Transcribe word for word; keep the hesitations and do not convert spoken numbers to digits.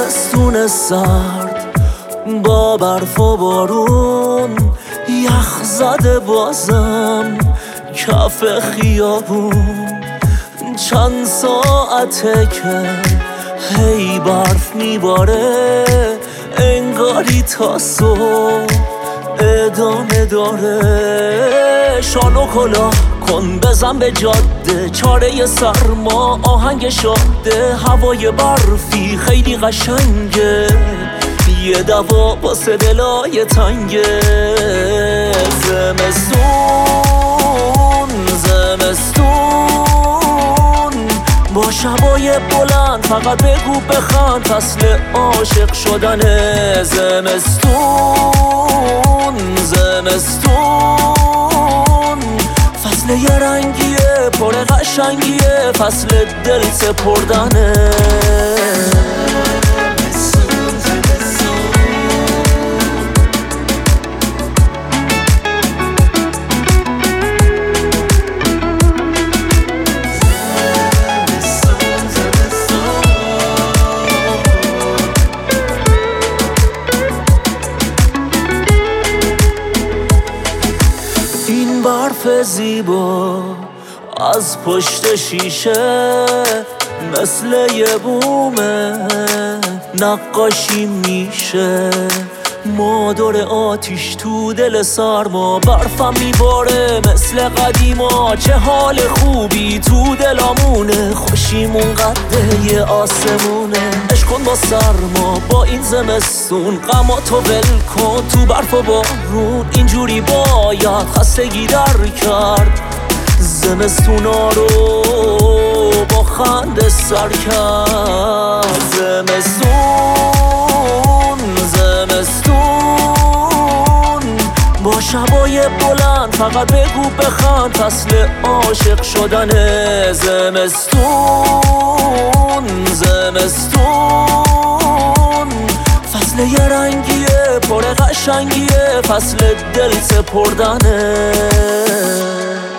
تابستون سرد با برف و بارون، یخ زده بازم کف خیابون. چند ساعته که هی برف میباره، انگاری تا صبح ادامه داره. شال و کلاه کن بزن به جاده، چاره سرما آهنگ شاده. هوای برفی خیلی قشنگه، یه دوا واسه دلای تنگه. زمستون زمستون با شبای بلند، فقط بگو بخند، فصل عاشق شدنه. زمستون زمستون فصل یه رنگیه پر قشنگیه، فصل دل سپردنه. این برف زیبا از پشت شیشه مثل یه بومه نقاشی میشه. مادر آتیش تو دل سرما، برفم میباره مثل قدیما. چه حال خوبی تو دلامونه، خوشیمون قده یه آسمونه. عشق کن با سرما با این زمستون، غماتو ول کن تو برف و بارون. اینجوری باید خستگی در کرد، زمستونا رو با خنده سر کرد. زمستون زمستون با شبای بلند، فقط بگو بخند، فصل عاشق شدنه. زمستون زمستون فصل یه رنگیه پر قشنگیه، فصل دل سپردنه.